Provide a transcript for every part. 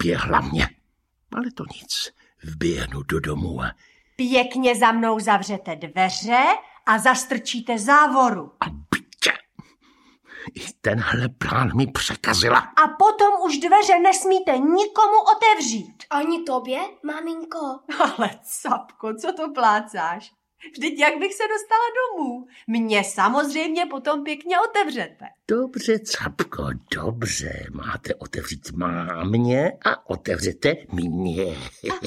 je hlavně. Ale to nic, vběhnu do domu a... Pěkně za mnou zavřete dveře a zastrčíte závoru. A bytě. I tenhle plán mi překazila. A potom už dveře nesmíte nikomu otevřít. Ani tobě, maminko? Ale Capko, co to plácáš? Vždyť jak bych se dostala domů? Mě samozřejmě potom pěkně otevřete. Dobře, Capko, dobře. Máte otevřít mámě a otevřete mě.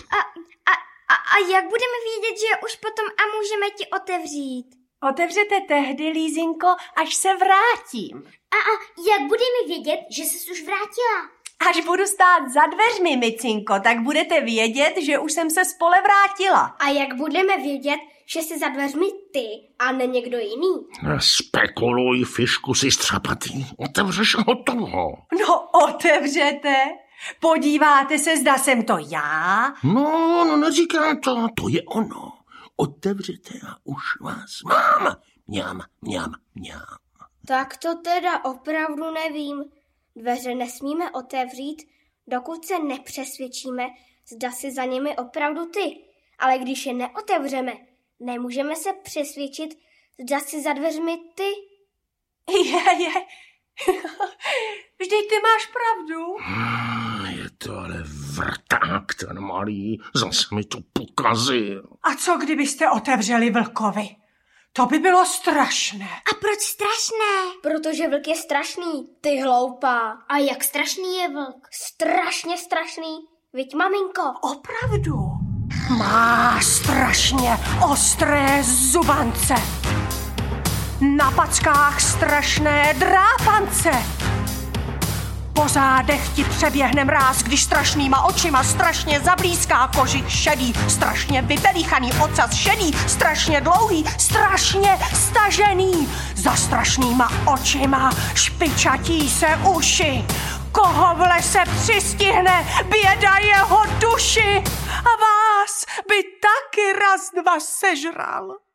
A jak budeme vědět, že už potom a můžeme ti otevřít? Otevřete tehdy, Lízinko, až se vrátím. A jak budeme vědět, že jsi už vrátila? Až budu stát za dveřmi, Micinko, tak budete vědět, že už jsem se z pole vrátila. A jak budeme vědět, že jsi za dveřmi ty a ne někdo jiný? Spekuluj, fišku si střapatý. Otevřeš hotovo. No, otevřete. Podíváte se, zda jsem to já? No, neříkám to, to je ono. Otevřete a už vás mám. Mňam. Tak to teda opravdu nevím. Dveře nesmíme otevřít, dokud se nepřesvědčíme, zda si za nimi opravdu ty. Ale když je neotevřeme, nemůžeme se přesvědčit, zda si za dveřmi ty. Je. Vždyť ty máš pravdu. Je to ale vrták ten malý, zase mi to pokazil. A co kdybyste otevřeli vlkovi? To by bylo strašné. A proč strašné? Protože vlk je strašný, ty hloupá. A jak strašný je vlk? Strašně strašný, viď maminko? Opravdu? Má strašně ostré zubance. Na packách strašné drápance. Po zádech ti přeběhne mráz, když strašnýma očima strašně zablízká kožich šedý, strašně vypelíchaný ocas šedý, strašně dlouhý, strašně stažený. Za strašnýma očima špičatí se uši. Koho v lese přistihne, běda jeho duši. A vás by taky raz dva sežral.